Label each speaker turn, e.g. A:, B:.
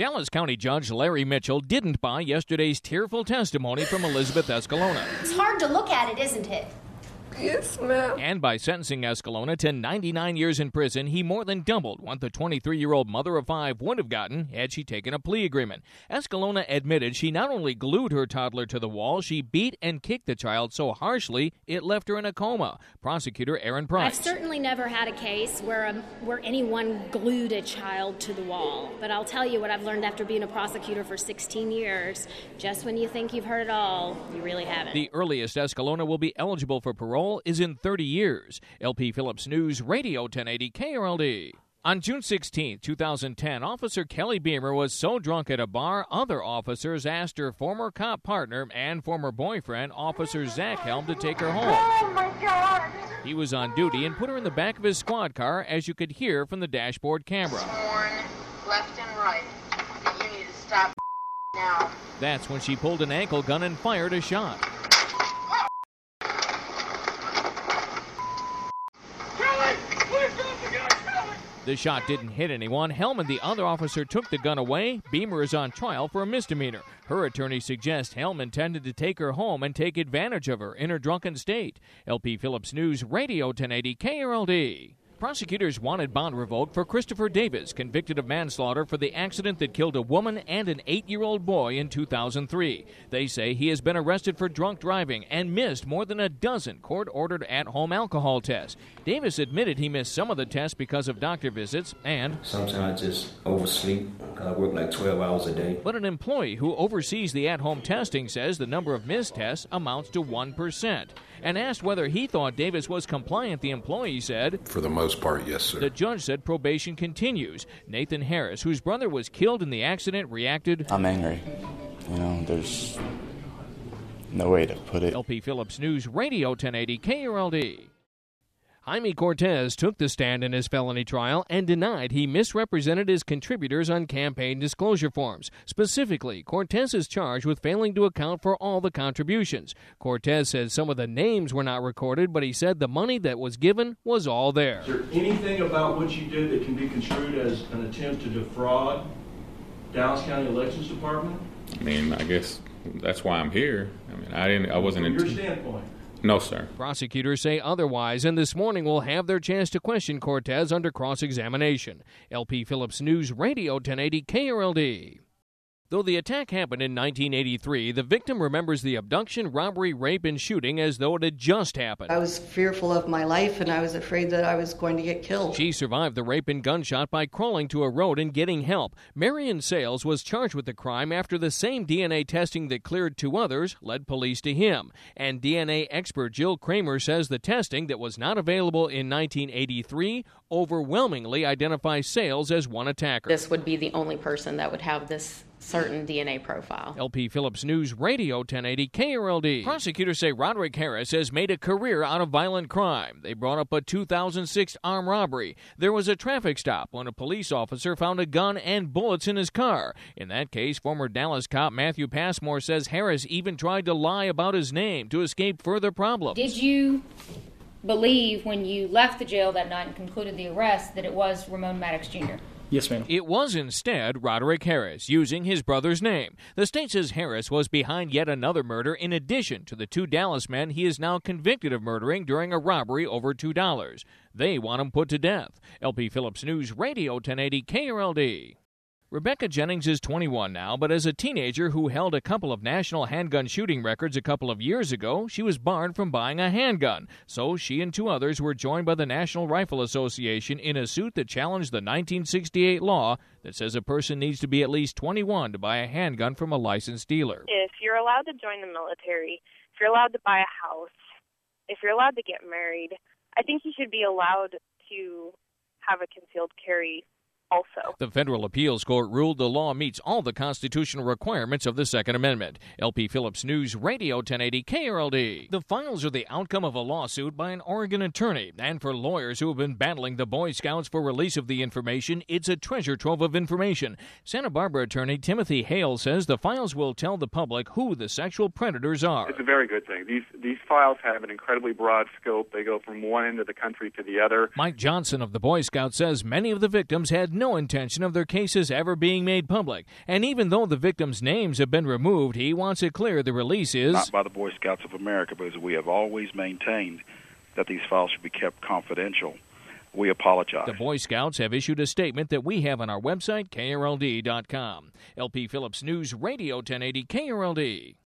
A: Dallas County Judge Larry Mitchell didn't buy yesterday's tearful testimony from Elizabeth Escalona.
B: It's hard to look at it, isn't it?
C: Yes, ma'am.
A: And by sentencing Escalona to 99 years in prison, he more than doubled what the 23-year-old mother of five would have gotten had she taken a plea agreement. Escalona admitted she not only glued her toddler to the wall, she beat and kicked the child so harshly it left her in a coma. Prosecutor Aaron Price.
D: I've certainly never had a case where anyone glued a child to the wall. But I'll tell you what I've learned after being a prosecutor for 16 years. Just when you think you've heard it all, you really haven't.
A: The earliest Escalona will be eligible for parole is in 30 years. LP Phillips News Radio 1080 KRLD. On June 16, 2010, Officer Kelly Beamer was so drunk at a bar, other officers asked her former cop partner and former boyfriend, Officer Zach Helm, to take her home.
C: Oh, my God.
A: He was on duty and put her in the back of his squad car, as you could hear from the dashboard camera.
C: Warn left and right that you need to stop now.
A: That's when she pulled an ankle gun and fired a shot. The shot didn't hit anyone. Helm and the other officer took the gun away. Beamer is on trial for a misdemeanor. Her attorney suggests Helm intended to take her home and take advantage of her in her drunken state. LP Phillips News Radio 1080 KRLD. Prosecutors wanted bond revoked for Christopher Davis, convicted of manslaughter for the accident that killed a woman and an 8-year-old boy in 2003. They say he has been arrested for drunk driving and missed more than a dozen court-ordered at-home alcohol tests. Davis admitted he missed some of the tests because of doctor visits and
E: sometimes I just oversleep because I work like 12 hours a day.
A: But an employee who oversees the at-home testing says the number of missed tests amounts to 1%. And asked whether he thought Davis was compliant, the employee said,
F: "For the most part, yes, sir."
A: The judge said probation continues. Nathan Harris, whose brother was killed in the accident, reacted,
G: "I'm angry. There's no way to put it."
A: LP Phillips News Radio 1080 KRLD. Jaime Cortez took the stand in his felony trial and denied he misrepresented his contributors on campaign disclosure forms. Specifically, Cortez is charged with failing to account for all the contributions. Cortez says some of the names were not recorded, but he said the money that was given was all there.
H: Is there anything about what you did that can be construed as an attempt to defraud Dallas County Elections Department?
I: I guess that's why I'm here. I wasn't
H: From your standpoint.
I: No, sir.
A: Prosecutors say otherwise, and this morning will have their chance to question Cortez under cross-examination. LP Phillips News Radio 1080 KRLD. Though the attack happened in 1983, the victim remembers the abduction, robbery, rape, and shooting as though it had just happened.
J: I was fearful of my life, and I was afraid that I was going to get killed.
A: She survived the rape and gunshot by crawling to a road and getting help. Marion Sales was charged with the crime after the same DNA testing that cleared two others led police to him. And DNA expert Jill Kramer says the testing that was not available in 1983 overwhelmingly identifies Sales as one attacker.
K: This would be the only person that would have this certain DNA profile.
A: LP Phillips News Radio 1080 KRLD. Prosecutors say Roderick Harris has made a career out of violent crime. They brought up a 2006 armed robbery. There was a traffic stop when a police officer found a gun and bullets in his car. In that case, former Dallas cop Matthew Passmore says Harris even tried to lie about his name to escape further problems.
L: Did you believe when you left the jail that night and concluded the arrest that it was Ramon Maddox Jr.?
M: Yes, ma'am.
A: It was instead Roderick Harris, using his brother's name. The state says Harris was behind yet another murder in addition to the two Dallas men he is now convicted of murdering during a robbery over $2. They want him put to death. LP Phillips News Radio 1080 KRLD. Rebecca Jennings is 21 now, but as a teenager who held a couple of national handgun shooting records a couple of years ago, she was barred from buying a handgun. So she and two others were joined by the National Rifle Association in a suit that challenged the 1968 law that says a person needs to be at least 21 to buy a handgun from a licensed dealer.
N: If you're allowed to join the military, if you're allowed to buy a house, if you're allowed to get married, I think you should be allowed to have a concealed carry also.
A: The federal appeals court ruled the law meets all the constitutional requirements of the Second Amendment. LP Phillips News Radio 1080 KRLD. The files are the outcome of a lawsuit by an Oregon attorney, and for lawyers who have been battling the Boy Scouts for release of the information, it's a treasure trove of information. Santa Barbara attorney Timothy Hale says the files will tell the public who the sexual predators are.
O: It's a very good thing. These files have an incredibly broad scope. They go from one end of the country to the other.
A: Mike Johnson of the Boy Scouts says many of the victims had no intention of their cases ever being made public. And even though the victims' names have been removed, he wants it clear the release is
O: not by the Boy Scouts of America, because we have always maintained that these files should be kept confidential. We apologize.
A: The Boy Scouts have issued a statement that we have on our website, KRLD.com. LP Phillips News Radio 1080 KRLD.